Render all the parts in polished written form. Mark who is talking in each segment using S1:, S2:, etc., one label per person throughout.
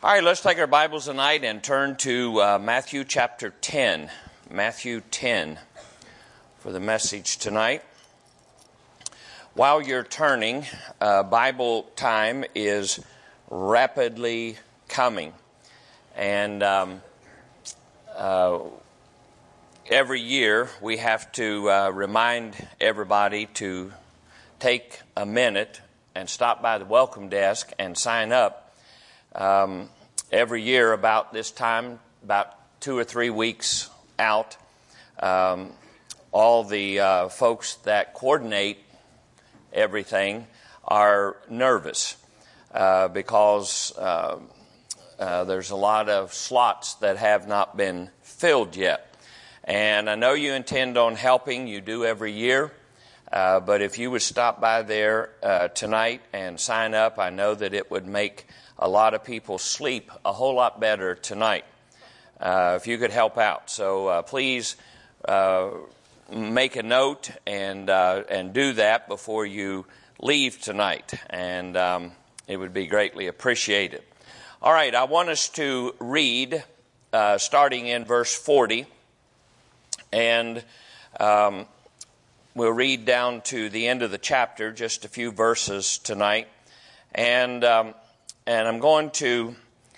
S1: All right, let's take our Bibles tonight and turn to Matthew chapter 10. Matthew 10 for the message tonight. While you're turning, Bible time is rapidly coming. And every year we have to remind everybody to take a minute and stop by the welcome desk and sign up. Every year about this time, about 2 or 3 weeks out, all the folks that coordinate everything are nervous because there's a lot of slots that have not been filled yet. And I know you intend on helping, you do every year, but if you would stop by there tonight and sign up, I know that it would make a lot of people sleep a whole lot better tonight if you could help out. So please make a note and do that before you leave tonight, and it would be greatly appreciated. All right, I want us to read starting in verse 40, and we'll read down to the end of the chapter, just a few verses tonight, and I'm going to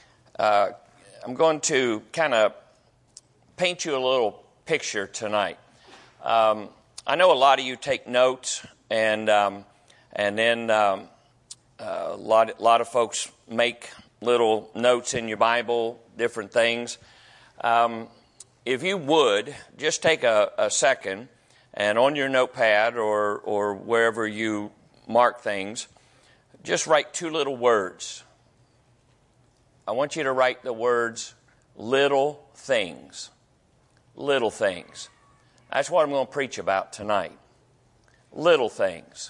S1: kind of paint you a little picture tonight. I know a lot of you take notes, and then a lot of folks make little notes in your Bible, different things. If you would just take a second, and on your notepad or wherever you mark things, just write 2 little words. I want you to write the words, little things. Little things. That's what I'm going to preach about tonight. Little things.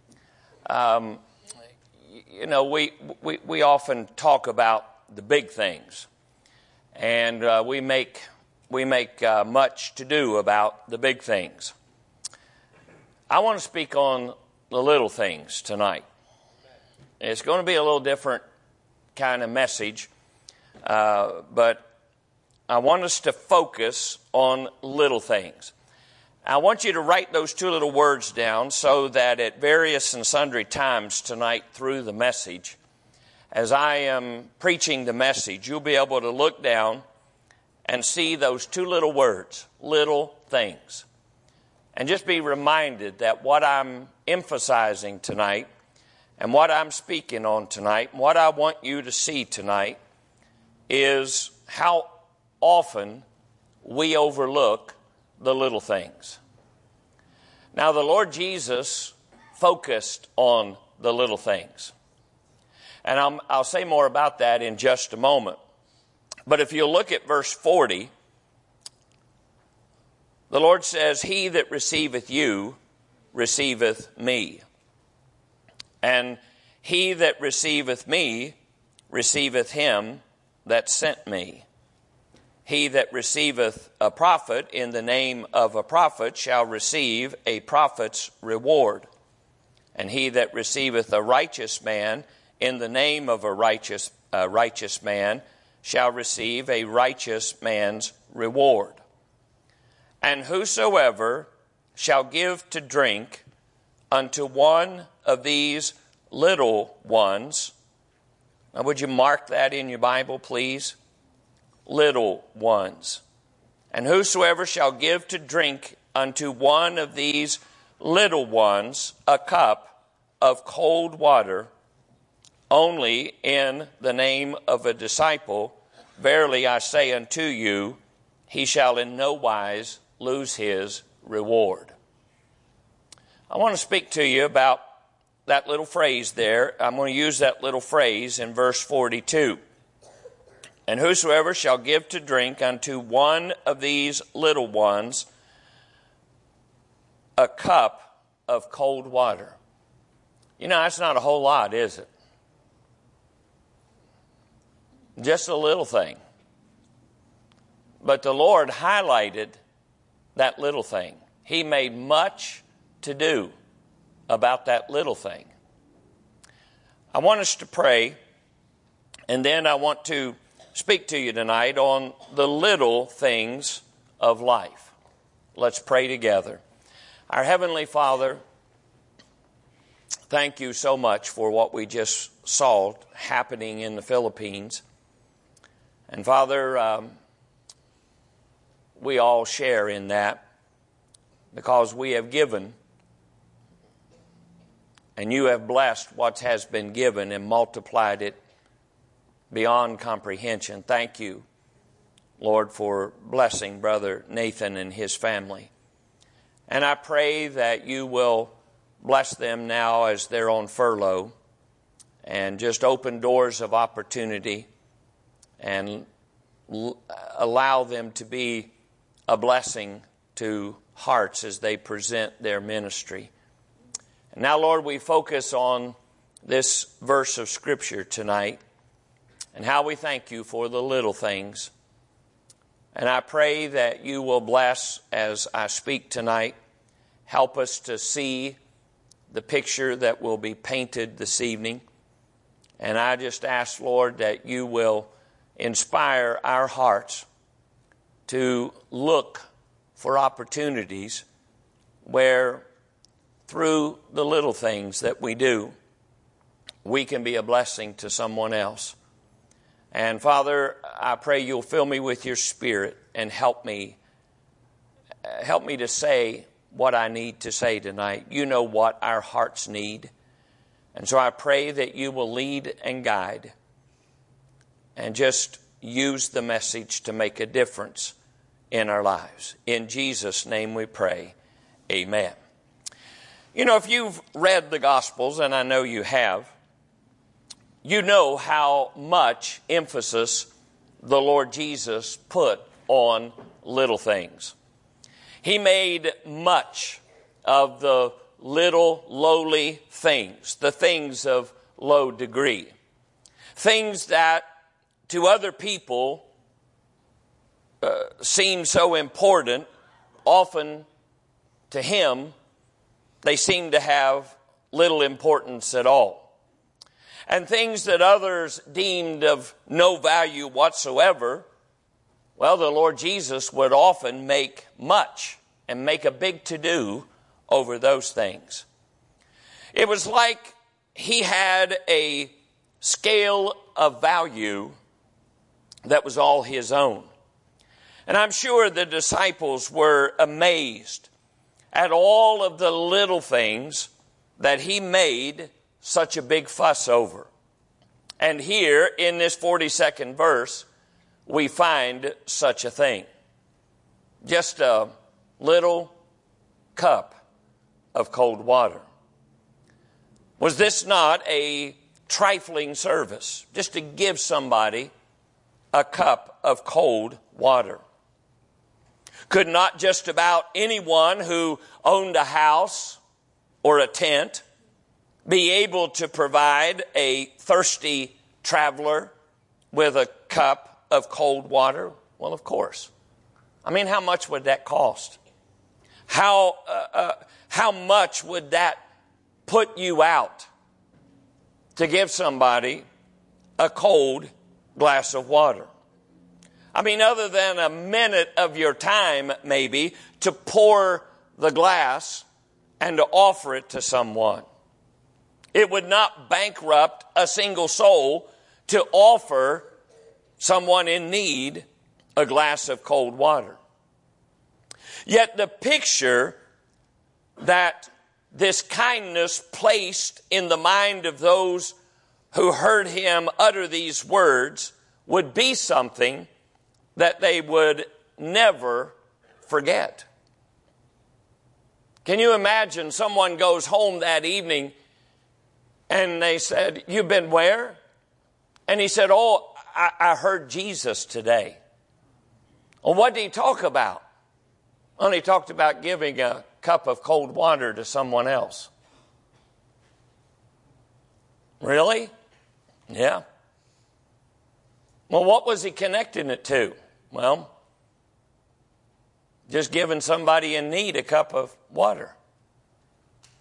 S1: You know, we often talk about the big things. And we make much to do about the big things. I want to speak on the little things tonight. It's going to be a little different kind of message, but I want us to focus on little things. I want you to write those 2 little words down so that at various and sundry times tonight through the message, as I am preaching the message, you'll be able to look down and see those 2 little words, little things. And just be reminded that what I'm emphasizing tonight and what I'm speaking on tonight, what I want you to see tonight, is how often we overlook the little things. Now, the Lord Jesus focused on the little things. And I'll say more about that in just a moment. But if you look at verse 40, the Lord says, "He that receiveth you receiveth me. And he that receiveth me receiveth him that sent me. He that receiveth a prophet in the name of a prophet shall receive a prophet's reward. And he that receiveth a righteous man in the name of a righteous man shall receive a righteous man's reward. And whosoever shall give to drink unto one of these little ones," now would you mark that in your Bible, please? Little ones. "And whosoever shall give to drink unto one of these little ones a cup of cold water, only in the name of a disciple, verily I say unto you, he shall in no wise lose his reward." I want to speak to you about that little phrase there. I'm going to use that little phrase in verse 42. "And whosoever shall give to drink unto one of these little ones a cup of cold water." You know, that's not a whole lot, is it? Just a little thing. But the Lord highlighted that little thing. He made much to do about that little thing. I want us to pray And then I want to speak to you tonight on the little things of life. Let's pray together. Our Heavenly Father, thank you so much for what we just saw happening in the Philippines. And Father, we all share in that because we have given and you have blessed what has been given and multiplied it beyond comprehension. Thank you, Lord, for blessing Brother Nathan and his family. And I pray that you will bless them now as they're on furlough and just open doors of opportunity and allow them to be a blessing to hearts as they present their ministry. And now, Lord, we focus on this verse of Scripture tonight and how we thank you for the little things. And I pray that you will bless as I speak tonight. Help us to see the picture that will be painted this evening. And I just ask, Lord, that you will inspire our hearts to look for opportunities where through the little things that we do, we can be a blessing to someone else. And Father, I pray you'll fill me with your Spirit and help me to say what I need to say tonight. You know what our hearts need. And so I pray that you will lead and guide and just use the message to make a difference in our lives. In Jesus' name we pray. Amen. You know, if you've read the Gospels, and I know you have, you know how much emphasis the Lord Jesus put on little things. He made much of the little lowly things, the things of low degree, things that to other people seem so important. Often to him, they seem to have little importance at all. And things that others deemed of no value whatsoever, well, the Lord Jesus would often make much and make a big to-do over those things. It was like he had a scale of value that was all his own. And I'm sure the disciples were amazed at all of the little things that he made such a big fuss over. And here in this 42nd verse, we find such a thing. Just a little cup of cold water. Was this not a trifling service? Just to give somebody a cup of cold water. Could not just about anyone who owned a house or a tent be able to provide a thirsty traveler with a cup of cold water? Well, of course. I mean, how much would that cost? How much would that put you out to give somebody a cold glass of water? I mean, other than a minute of your time, maybe, to pour the glass and to offer it to someone. It would not bankrupt a single soul to offer someone in need a glass of cold water. Yet the picture that this kindness placed in the mind of those who heard him utter these words would be something that they would never forget. Can you imagine someone goes home that evening and they said, "You've been where?" And he said, "Oh, I heard Jesus today." Well, what did he talk about? Well, he talked about giving a cup of cold water to someone else. Really? Yeah. Well, what was he connecting it to? Well, just giving somebody in need a cup of water.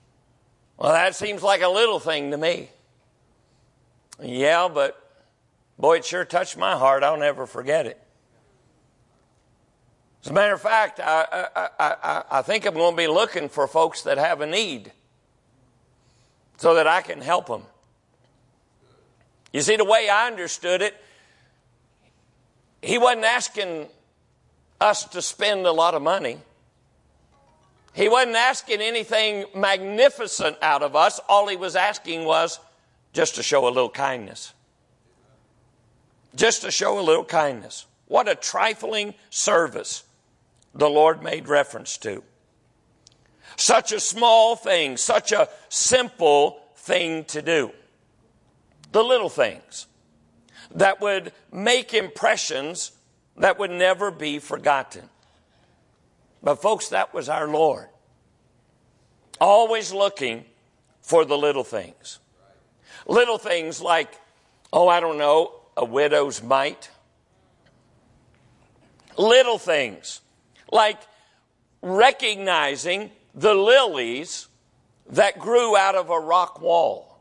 S1: Well, that seems like a little thing to me. Yeah, but boy, it sure touched my heart. I'll never forget it. As a matter of fact, I think I'm going to be looking for folks that have a need so that I can help them. You see, the way I understood it, he wasn't asking us to spend a lot of money. He wasn't asking anything magnificent out of us. All he was asking was just to show a little kindness. Just to show a little kindness. What a trifling service the Lord made reference to. Such a small thing, such a simple thing to do. The little things that would make impressions that would never be forgotten. But folks, that was our Lord. Always looking for the little things. Little things like, a widow's mite. Little things like recognizing the lilies that grew out of a rock wall.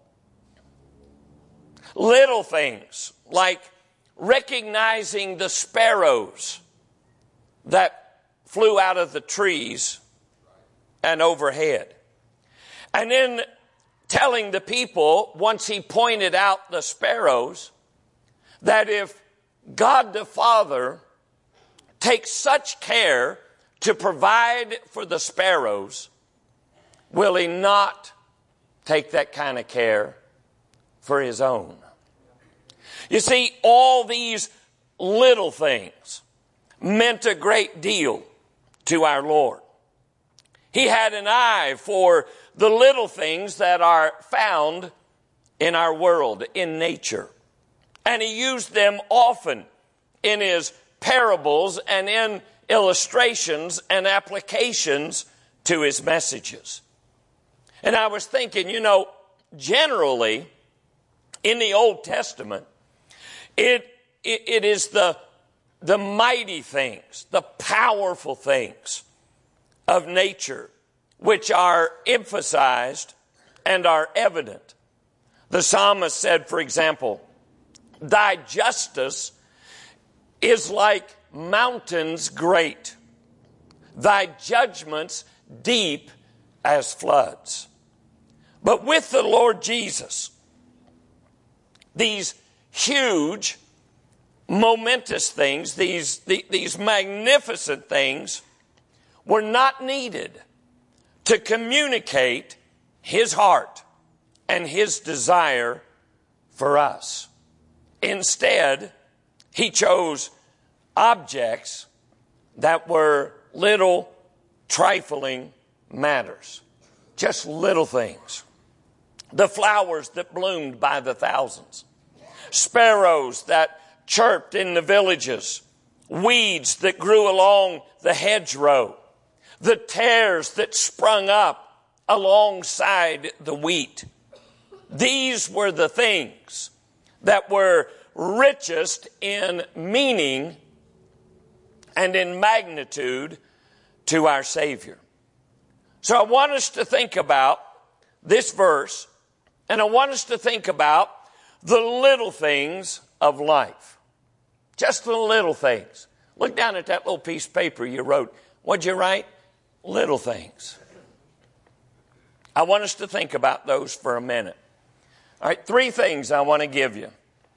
S1: Little things like recognizing the sparrows that flew out of the trees and overhead. And then telling the people, once he pointed out the sparrows, that if God the Father takes such care to provide for the sparrows, will he not take that kind of care for his own? You see, all these little things meant a great deal to our Lord. He had an eye for the little things that are found in our world, in nature. And he used them often in his parables and in illustrations and applications to his messages. And I was thinking, generally in the Old Testament, it is the mighty things, the powerful things of nature which are emphasized and are evident. The psalmist said, for example, thy justice is like mountains great, thy judgments deep as floods. But with the Lord Jesus, these huge, momentous things, these magnificent things were not needed to communicate his heart and his desire for us. Instead, he chose objects that were little, trifling matters. Just little things. The flowers that bloomed by the thousands. Sparrows that chirped in the villages. Weeds that grew along the hedgerow. The tares that sprung up alongside the wheat. These were the things that were richest in meaning and in magnitude to our Savior. So I want us to think about this verse, and I want us to think about the little things of life. Just the little things. Look down at that little piece of paper you wrote. What'd you write? Little things. I want us to think about those for a minute. All right, 3 things I want to give you.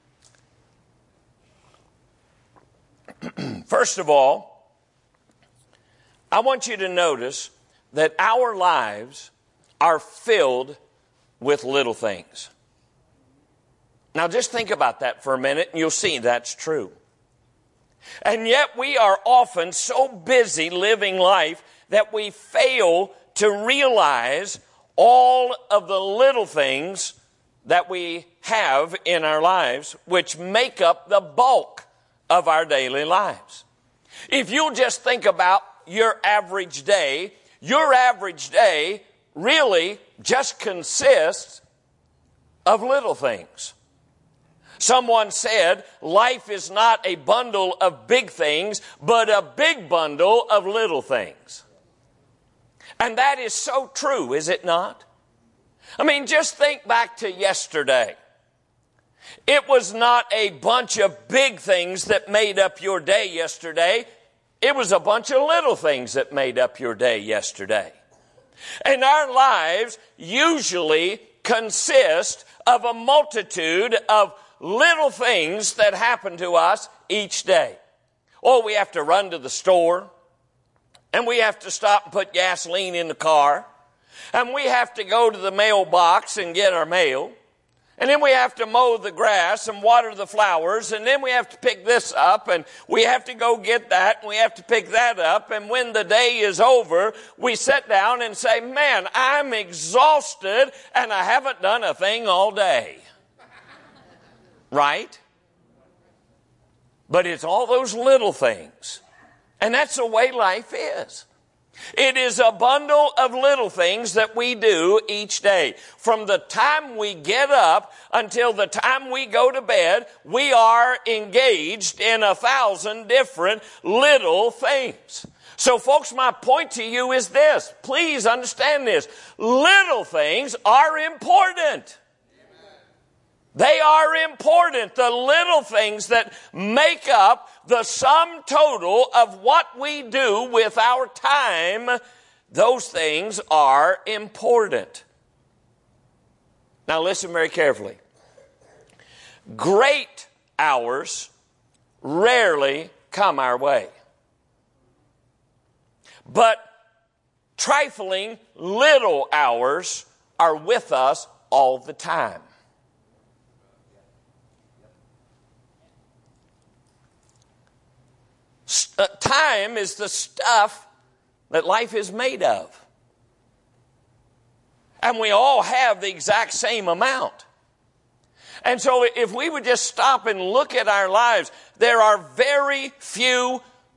S1: First of all, I want you to notice that our lives are filled with little things. Now just think about that for a minute and you'll see that's true. And yet we are often so busy living life that we fail to realize all of the little things that we have in our lives which make up the bulk of our daily lives. If you'll just think about your average day really just consists of little things. Someone said, life is not a bundle of big things, but a big bundle of little things. And that is so true, is it not? I mean, just think back to yesterday. It was not a bunch of big things that made up your day yesterday. It was a bunch of little things that made up your day yesterday. And our lives usually consist of a multitude of little things that happen to us each day. Oh, we have to run to the store, and we have to stop and put gasoline in the car, and we have to go to the mailbox and get our mail, and then we have to mow the grass and water the flowers, and then we have to pick this up, and we have to go get that, and we have to pick that up, and when the day is over, we sit down and say, man, I'm exhausted, and I haven't done a thing all day. Right? But it's all those little things. And that's the way life is. It is a bundle of little things that we do each day. From the time we get up until the time we go to bed, we are engaged in 1,000 different little things. So folks, my point to you is this. Please understand this. Little things are important. They are important. The little things that make up the sum total of what we do with our time, those things are important. Now listen very carefully. Great hours rarely come our way. But trifling little hours are with us all the time. Time is the stuff that life is made of. And we all have the exact same amount. And so if we would just stop and look at our lives, there are very few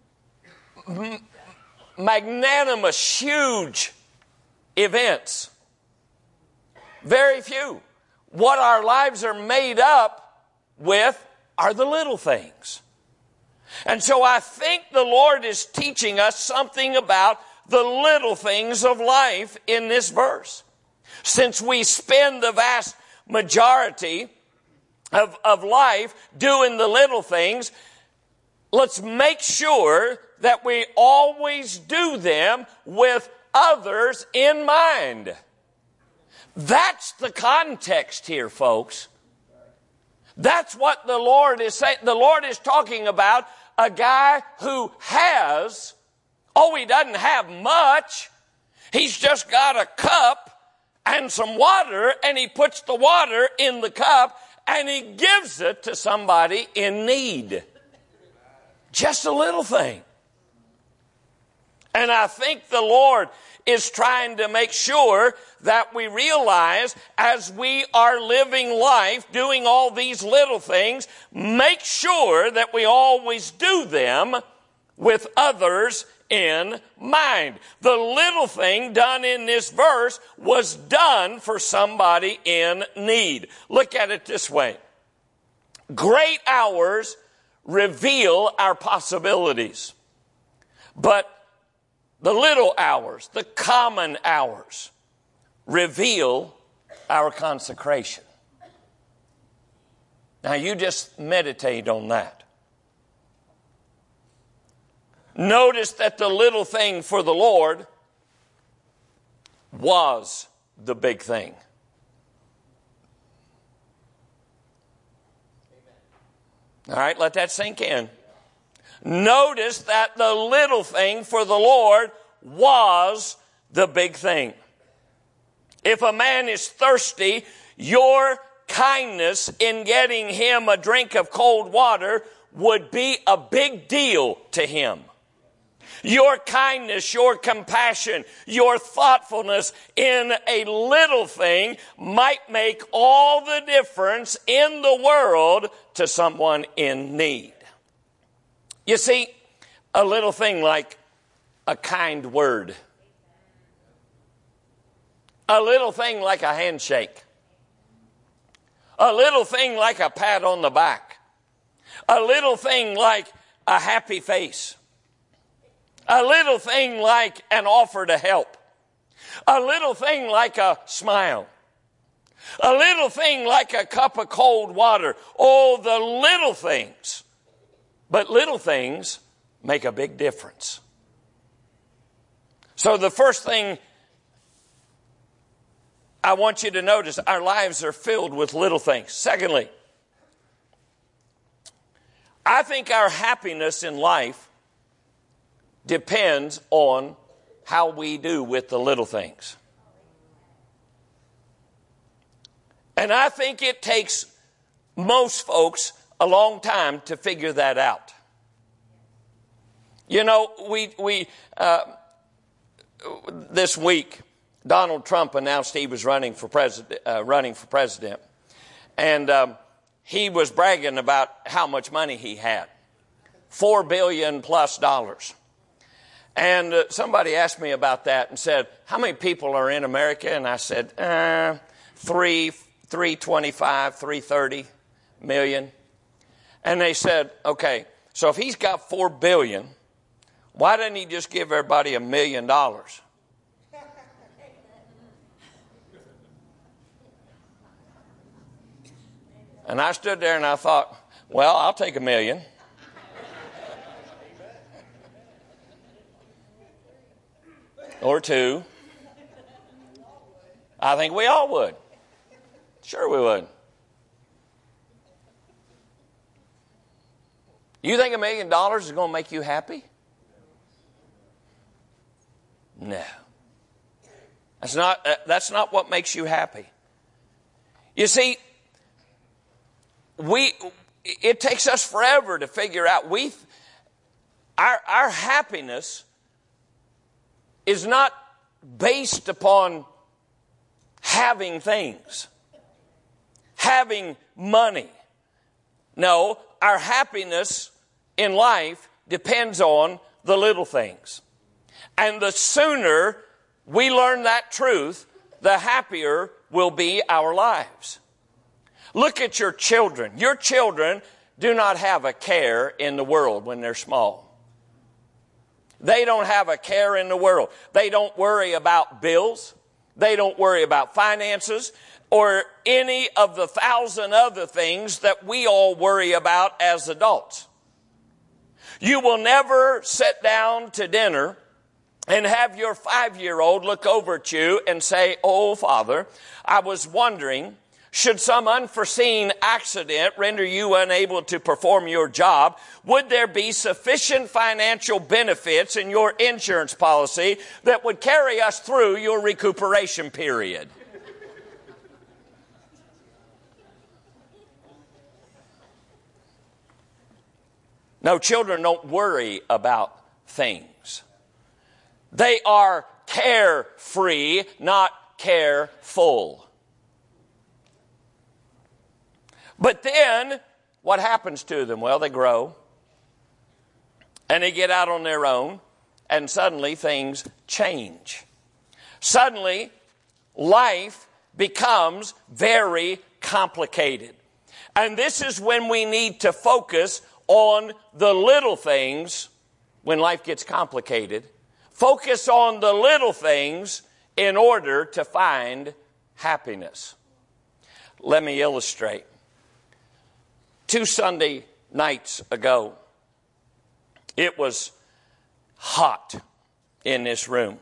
S1: magnanimous, huge events. Very few. What our lives are made up with are the little things. And so I think the Lord is teaching us something about the little things of life in this verse. Since we spend the vast majority of life doing the little things, let's make sure that we always do them with others in mind. That's the context here, folks. That's what the Lord is saying. The Lord is talking about a guy who has, he doesn't have much. He's just got a cup and some water, and he puts the water in the cup and he gives it to somebody in need. Just a little thing. And I think the Lord is trying to make sure that we realize as we are living life, doing all these little things, make sure that we always do them with others in mind. The little thing done in this verse was done for somebody in need. Look at it this way. Great hours reveal our possibilities, but the little hours, the common hours, reveal our consecration. Now you just meditate on that. Notice that the little thing for the Lord was the big thing. All right, let that sink in. Notice that the little thing for the Lord was the big thing. If a man is thirsty, your kindness in getting him a drink of cold water would be a big deal to him. Your kindness, your compassion, your thoughtfulness in a little thing might make all the difference in the world to someone in need. You see, a little thing like a kind word, a little thing like a handshake, a little thing like a pat on the back, a little thing like a happy face, a little thing like an offer to help, a little thing like a smile, A little thing like a cup of cold water. Oh, the little things. But little things make a big difference. So the first thing I want you to notice, our lives are filled with little things. Secondly, I think our happiness in life depends on how we do with the little things. And I think it takes most folks a long time to figure that out. You know, this week, Donald Trump announced he was running for president. And he was bragging about how much money he had. $4 billion plus. And somebody asked me about that and said, how many people are in America? And I said, 325, 330 million. And they said, okay, so if he's got $4 billion, why didn't he just give everybody $1 million? And I stood there and I thought, well, I'll take $1 million. Or $2. I think we all would. Sure we would. You think $1 million is going to make you happy? No. That's not what makes you happy. You see, it takes us forever to figure out our happiness is not based upon having things, having money. No, our happiness in life depends on the little things. And the sooner we learn that truth, the happier will be our lives. Look at your children. Your children do not have a care in the world when they're small. They don't have a care in the world. They don't worry about bills. They don't worry about finances or any of the 1,000 other things that we all worry about as adults. You will never sit down to dinner and have your 5-year-old look over at you and say, "Oh, Father, I was wondering, should some unforeseen accident render you unable to perform your job, would there be sufficient financial benefits in your insurance policy that would carry us through your recuperation period?" No, children don't worry about things. They are carefree, not careful. But then, what happens to them? Well, they grow, and they get out on their own, and suddenly things change. Suddenly, life becomes very complicated. And this is when we need to focus on the little things when life gets complicated. Focus on the little things in order to find happiness. Let me illustrate. 2 Sunday nights ago, it was hot in this room.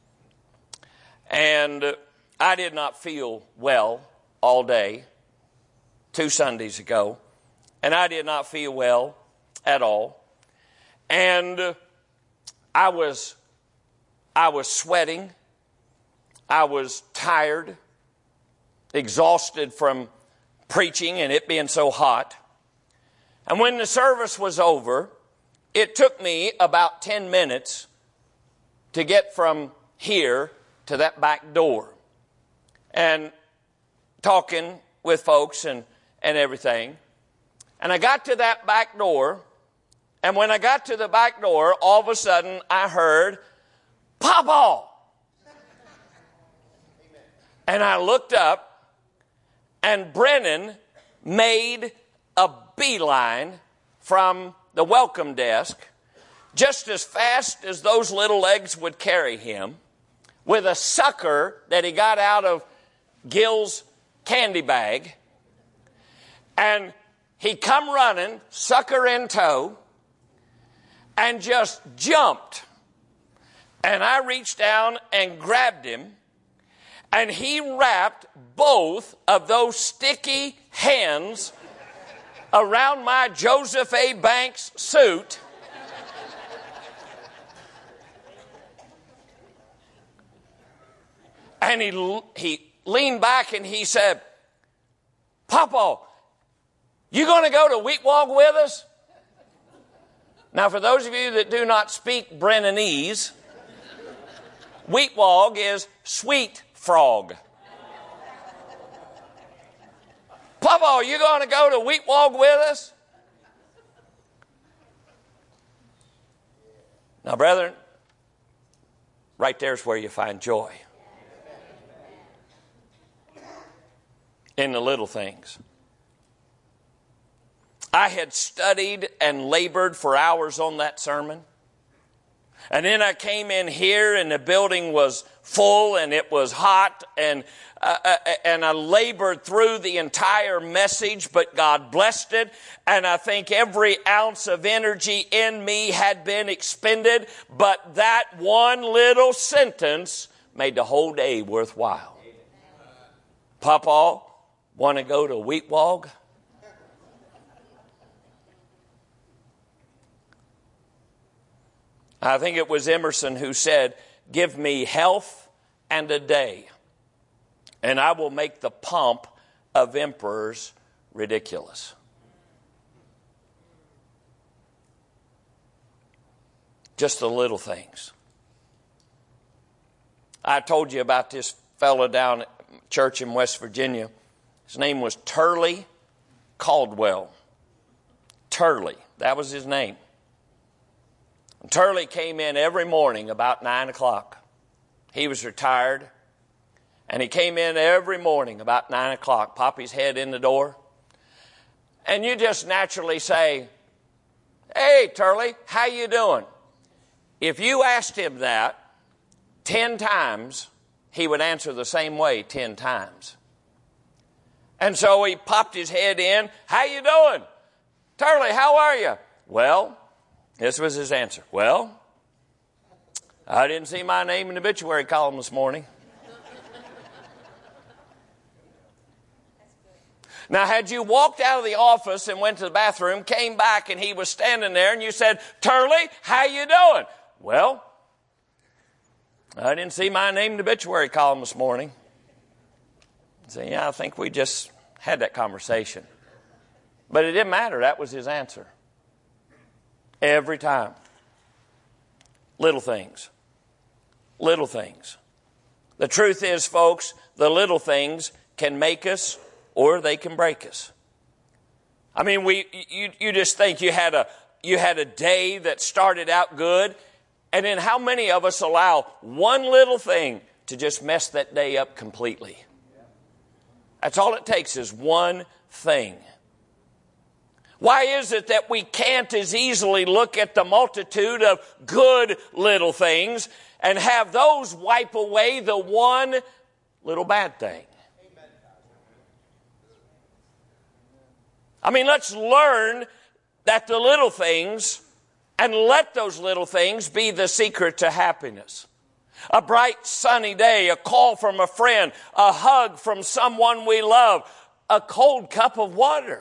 S1: And I did not feel well all day 2 Sundays ago. And I did not feel well at all. And I was sweating. I was tired, exhausted from preaching and it being so hot. And when the service was over, it took me about 10 minutes to get from here to that back door. And talking with folks and everything. And I got to that back door, and when I got to the back door, all of a sudden I heard, "Papa!" And I looked up, and Brennan made a beeline from the welcome desk, just as fast as those little legs would carry him, with a sucker that he got out of Gil's candy bag, and he come running, sucker in tow, and just jumped. And I reached down and grabbed him, and he wrapped both of those sticky hands around my Joseph A. Banks suit. And he leaned back and he said, "Papa, you going to go to Wheatwog with us?" Now, for those of you that do not speak Brennanese, Wheatwog is sweet frog. "Papa, you going to go to Wheatwog with us?" Now, brethren, right there's where you find joy. In the little things. I had studied and labored for hours on that sermon. And then I came in here and the building was full and it was hot and I labored through the entire message, but God blessed it. And I think every ounce of energy in me had been expended, but that one little sentence made the whole day worthwhile. "Papa, want to go to Wheatwog?" I think it was Emerson who said, "Give me health and a day, and I will make the pomp of emperors ridiculous." Just the little things. I told you about this fellow down at church in West Virginia. His name was Turley Caldwell. Turley, that was his name. And Turley came in every morning about 9 o'clock. He was retired. And he came in every morning about 9 o'clock, pop his head in the door. And you just naturally say, "Hey, Turley, how you doing?" If you asked him that 10 times, he would answer the same way 10 times. And so he popped his head in. "How you doing? Turley, how are you?" "Well," this was his answer. "Well, I didn't see my name in the obituary column this morning." Now, had you walked out of the office and went to the bathroom, came back, and he was standing there, and you said, "Turley, how you doing?" "Well, I didn't see my name in the obituary column this morning." So, yeah, I think we just had that conversation. But it didn't matter. That was his answer. Every time. Little things. Little things. The truth is, folks, the little things can make us or they can break us. I mean, you just think you had a day that started out good, and then how many of us allow one little thing to just mess that day up completely? That's all it takes is one thing. Why is it that we can't as easily look at the multitude of good little things and have those wipe away the one little bad thing? I mean, let's learn that the little things, and let those little things be the secret to happiness. A bright sunny day, a call from a friend, a hug from someone we love, a cold cup of water.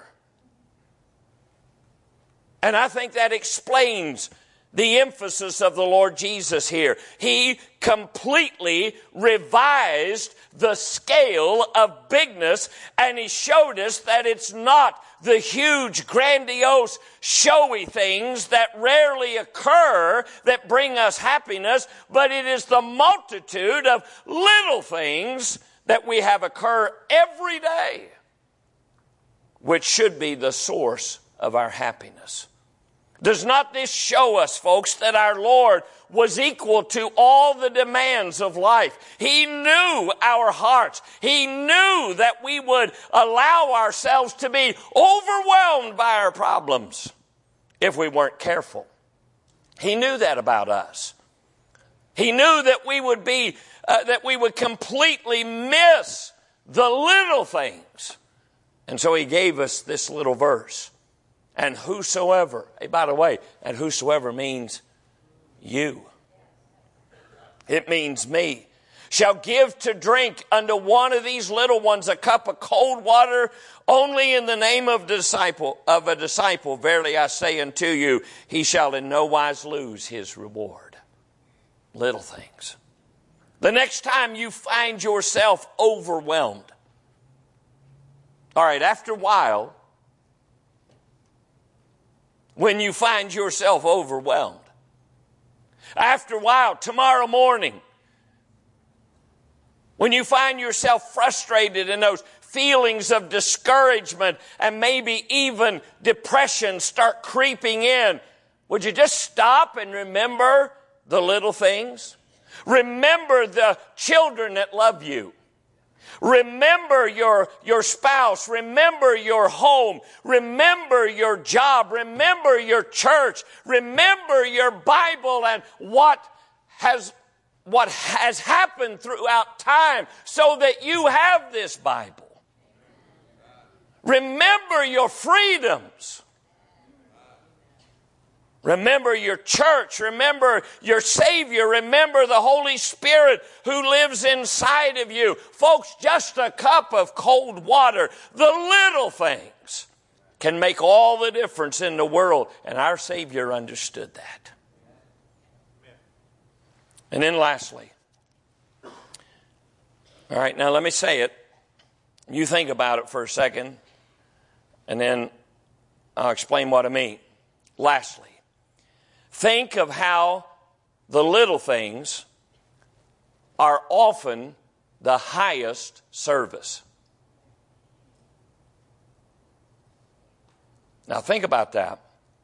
S1: And I think that explains the emphasis of the Lord Jesus here. He completely revised the scale of bigness, and he showed us that it's not the huge, grandiose, showy things that rarely occur that bring us happiness, but it is the multitude of little things that we have occur every day, which should be the source of our happiness. Does not this show us, folks, that our Lord was equal to all the demands of life? He knew our hearts. He knew that we would allow ourselves to be overwhelmed by our problems if we weren't careful. He knew that about us. He knew that we would completely miss the little things. And so he gave us this little verse. And whosoever, hey, by the way, and whosoever means you. It means me. Shall give to drink unto one of these little ones a cup of cold water only in the name of a disciple. Verily I say unto you, he shall in no wise lose his reward. Little things. The next time you find yourself overwhelmed. All right, after a while, when you find yourself overwhelmed, after a while, tomorrow morning, when you find yourself frustrated and those feelings of discouragement and maybe even depression start creeping in, would you just stop and remember the little things? Remember the children that love you. Remember your spouse. Remember your home. Remember your job. Remember your church. Remember your Bible and what has happened throughout time so that you have this Bible. Remember your freedoms. Remember your church. Remember your Savior. Remember the Holy Spirit who lives inside of you. Folks, just a cup of cold water, the little things, can make all the difference in the world. And our Savior understood that. And then lastly, all right, now let me say it. You think about it for a second, and then I'll explain what I mean. Lastly, think of how the little things are often the highest service. Now think about that.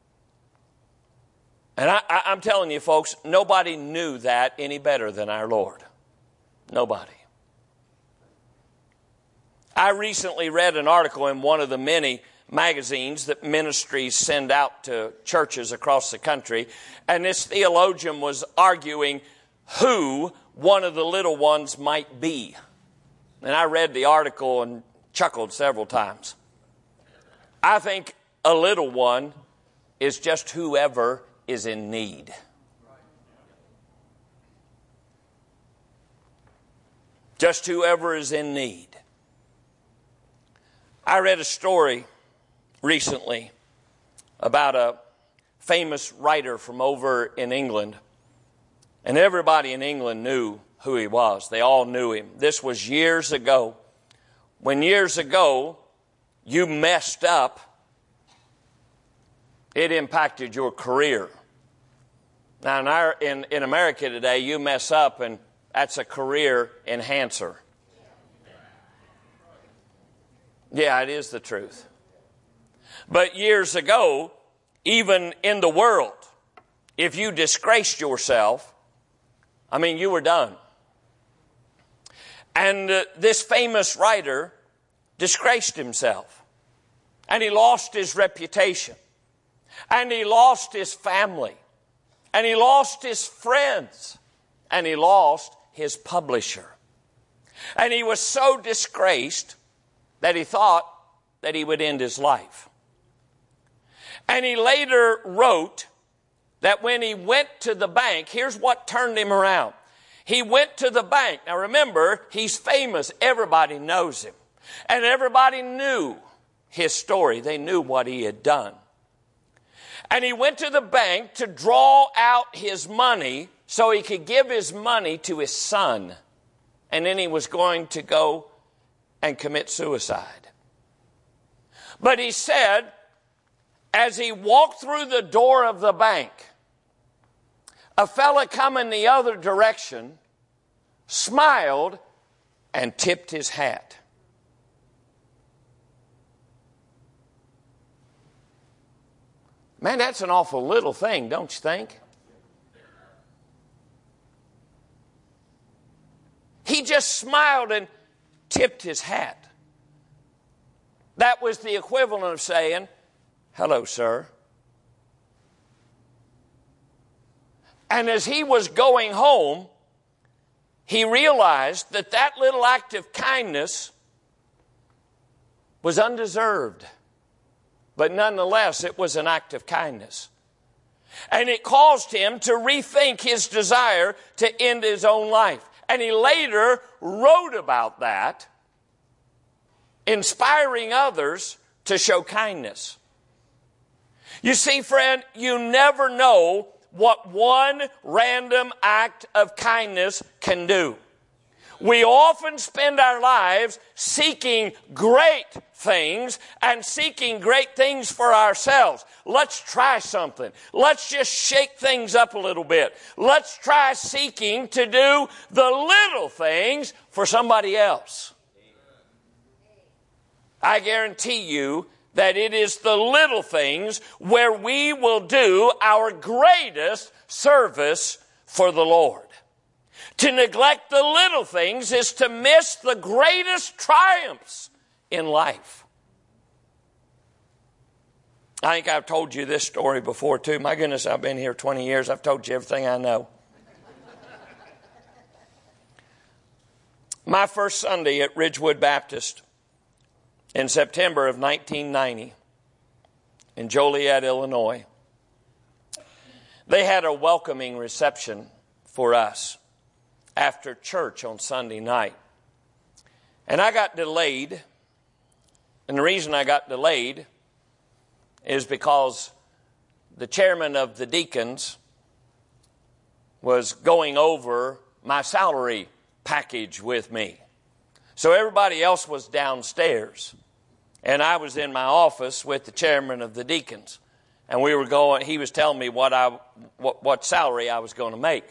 S1: And I'm telling you, folks, nobody knew that any better than our Lord. Nobody. I recently read an article in one of the many magazines that ministries send out to churches across the country, and this theologian was arguing who one of the little ones might be. And I read the article and chuckled several times. I think a little one is just whoever is in need. Just whoever is in need. I read a story recently about a famous writer from over in England. And everybody in England knew who he was. They all knew him. This was years ago. When years ago you messed up, it impacted your career. Now in America today, you mess up and that's a career enhancer. Yeah, it is the truth. But years ago, even in the world, if you disgraced yourself, you were done. And this famous writer disgraced himself. And he lost his reputation. And he lost his family. And he lost his friends. And he lost his publisher. And he was so disgraced that he thought that he would end his life. And he later wrote that when he went to the bank, here's what turned him around. He went to the bank. Now remember, he's famous. Everybody knows him. And everybody knew his story. They knew what he had done. And he went to the bank to draw out his money so he could give his money to his son. And then he was going to go and commit suicide. But he said, as he walked through the door of the bank, a fella coming the other direction smiled and tipped his hat. Man, that's an awful little thing, don't you think? He just smiled and tipped his hat. That was the equivalent of saying, "Hello, sir." And as he was going home, he realized that that little act of kindness was undeserved. But nonetheless, it was an act of kindness. And it caused him to rethink his desire to end his own life. And he later wrote about that, inspiring others to show kindness. You see, friend, you never know what one random act of kindness can do. We often spend our lives seeking great things and seeking great things for ourselves. Let's try something. Let's just shake things up a little bit. Let's try seeking to do the little things for somebody else. I guarantee you that it is the little things where we will do our greatest service for the Lord. To neglect the little things is to miss the greatest triumphs in life. I think I've told you this story before too. My goodness, I've been here 20 years. I've told you everything I know. My first Sunday at Ridgewood Baptist in September of 1990 in Joliet, Illinois, they had a welcoming reception for us after church on Sunday night. And I got delayed. And the reason I got delayed is because the chairman of the deacons was going over my salary package with me. So everybody else was downstairs. And I was in my office with the chairman of the deacons. And he was telling me what salary I was going to make.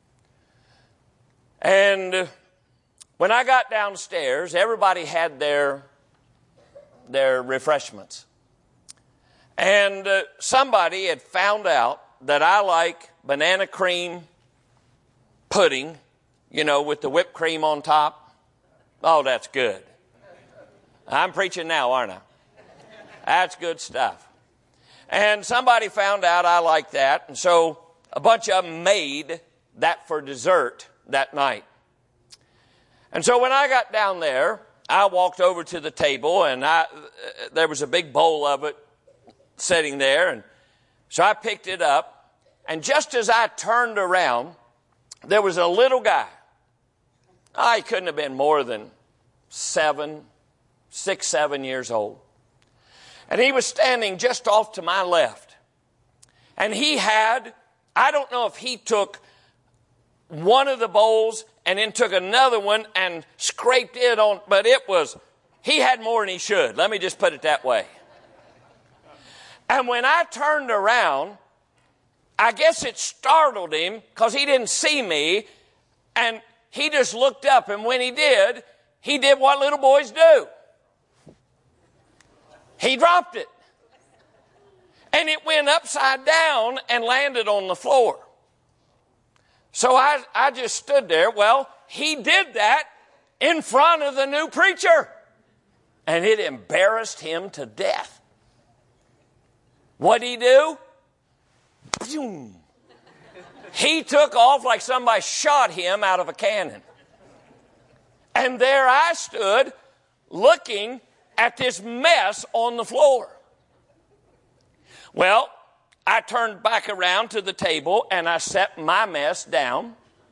S1: And when I got downstairs, everybody had their refreshments. And somebody had found out that I like banana cream pudding, with the whipped cream on top. Oh, that's good. I'm preaching now, aren't I? That's good stuff. And somebody found out I like that. And so a bunch of them made that for dessert that night. And so when I got down there, I walked over to the table and there was a big bowl of it sitting there. And so I picked it up. And just as I turned around, there was a little guy. He couldn't have been more than 6, 7 years old. And he was standing just off to my left. And I don't know if he took one of the bowls and then took another one and scraped it on, but he had more than he should. Let me just put it that way. And when I turned around, I guess it startled him because he didn't see me, and he just looked up, and when he did what little boys do. He dropped it. And it went upside down and landed on the floor. So I just stood there. Well, he did that in front of the new preacher. And it embarrassed him to death. What'd he do? Boom. He took off like somebody shot him out of a cannon. And there I stood looking at this mess on the floor. Well, I turned back around to the table and I set my mess down.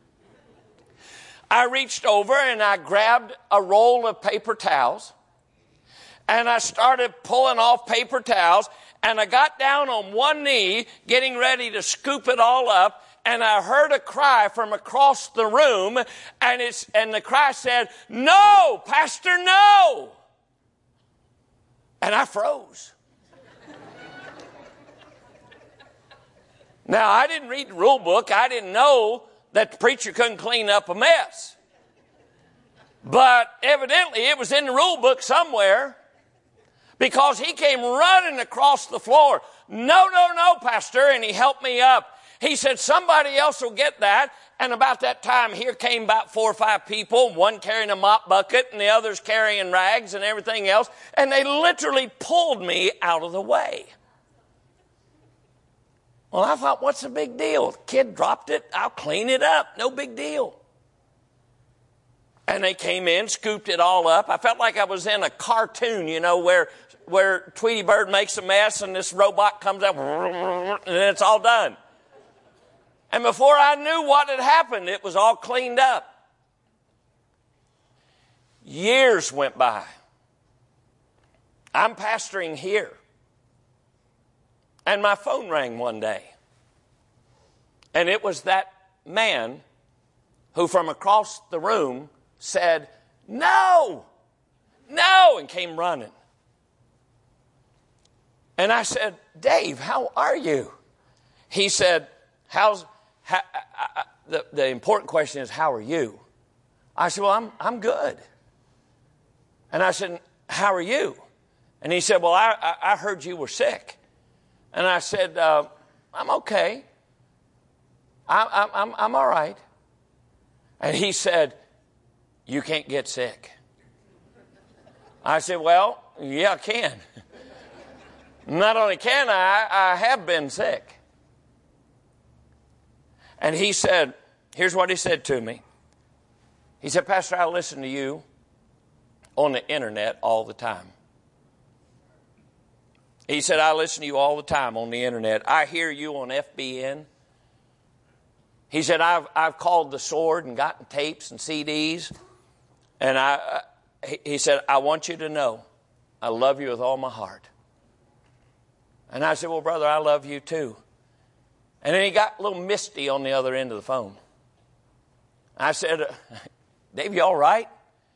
S1: I reached over and I grabbed a roll of paper towels and I started pulling off paper towels, and I got down on one knee getting ready to scoop it all up, and I heard a cry from across the room, and the cry said, "No, Pastor, no!" And I froze. Now, I didn't read the rule book. I didn't know that the preacher couldn't clean up a mess. But evidently it was in the rule book somewhere, because he came running across the floor. "No, no, no, Pastor," and he helped me up. He said, "Somebody else will get that." And about that time, here came about 4 or 5 people, one carrying a mop bucket and the others carrying rags and everything else. And they literally pulled me out of the way. Well, I thought, what's the big deal? The kid dropped it. I'll clean it up. No big deal. And they came in, scooped it all up. I felt like I was in a cartoon, where Tweety Bird makes a mess and this robot comes up and it's all done. And before I knew what had happened, it was all cleaned up. Years went by. I'm pastoring here. And my phone rang one day. And it was that man who from across the room said, "No, no," and came running. And I said, "Dave, how are you?" He said, the important question is, how are you? I said, "Well, I'm good." And I said, "How are you?" And he said, "Well, I heard you were sick." And I said, "I'm okay. I'm all right." And he said, "You can't get sick." I said, "Well, yeah, I can." Not only can I have been sick. And he said, here's what he said to me. He said, "Pastor, I listen to you on the internet all the time." He said, "I listen to you all the time on the internet. I hear you on FBN." He said, I've called the Sword and gotten tapes and CDs. And he said, "I want you to know I love you with all my heart." And I said, "Well, brother, I love you too." And then he got a little misty on the other end of the phone. I said, "Dave, you all right?"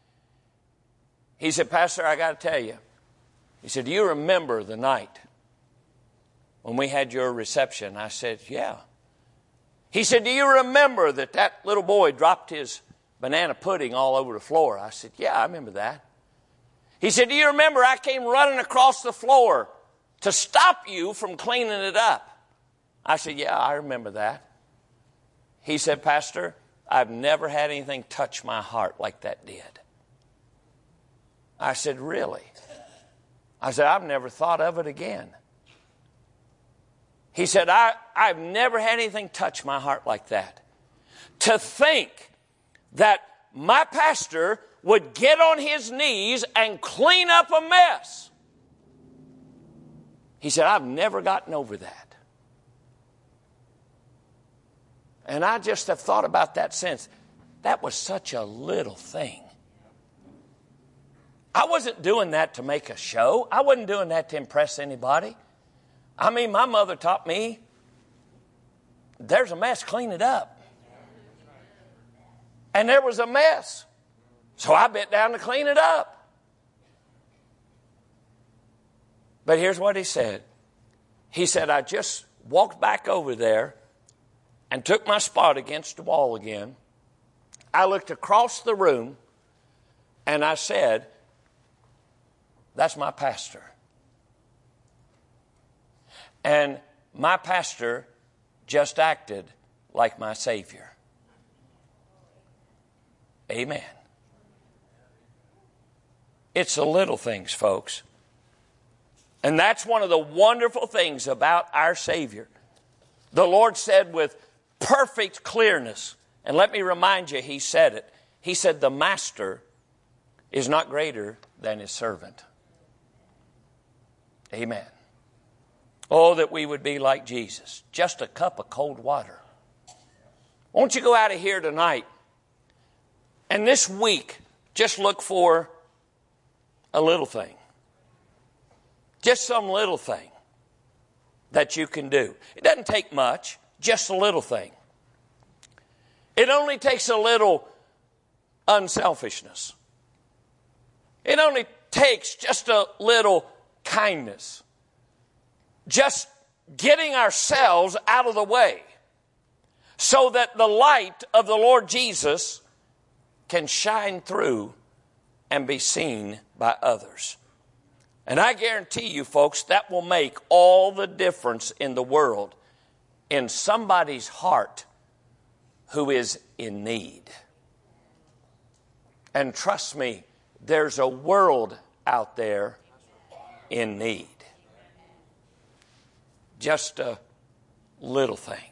S1: He said, "Pastor, I got to tell you." He said, "Do you remember the night when we had your reception?" I said, "Yeah." He said, "Do you remember that little boy dropped his banana pudding all over the floor?" I said, "Yeah, I remember that." He said, "Do you remember I came running across the floor to stop you from cleaning it up?" I said, "Yeah, I remember that." He said, "Pastor, I've never had anything touch my heart like that did." I said, "Really?" I said, "I've never thought of it again." He said, I've never had anything touch my heart like that. To think that my pastor would get on his knees and clean up a mess. He said, "I've never gotten over that." And I just have thought about that since. That was such a little thing. I wasn't doing that to make a show. I wasn't doing that to impress anybody. I mean, my mother taught me, there's a mess, clean it up. And there was a mess. So I bent down to clean it up. But here's what he said. He said, "I just walked back over there and took my spot against the wall again. I looked across the room and I said, that's my pastor. And my pastor just acted like my Savior." Amen. It's the little things, folks. And that's one of the wonderful things about our Savior. The Lord said with perfect clearness, and let me remind you, he said it. He said, "The master is not greater than his servant." Amen. Oh, that we would be like Jesus. Just a cup of cold water. Won't you go out of here tonight and this week just look for a little thing. Just some little thing that you can do. It doesn't take much, just a little thing. It only takes a little unselfishness. It only takes just a little kindness. Just getting ourselves out of the way so that the light of the Lord Jesus can shine through and be seen by others. And I guarantee you, folks, that will make all the difference in the world in somebody's heart who is in need. And trust me, there's a world out there in need. Just a little thing.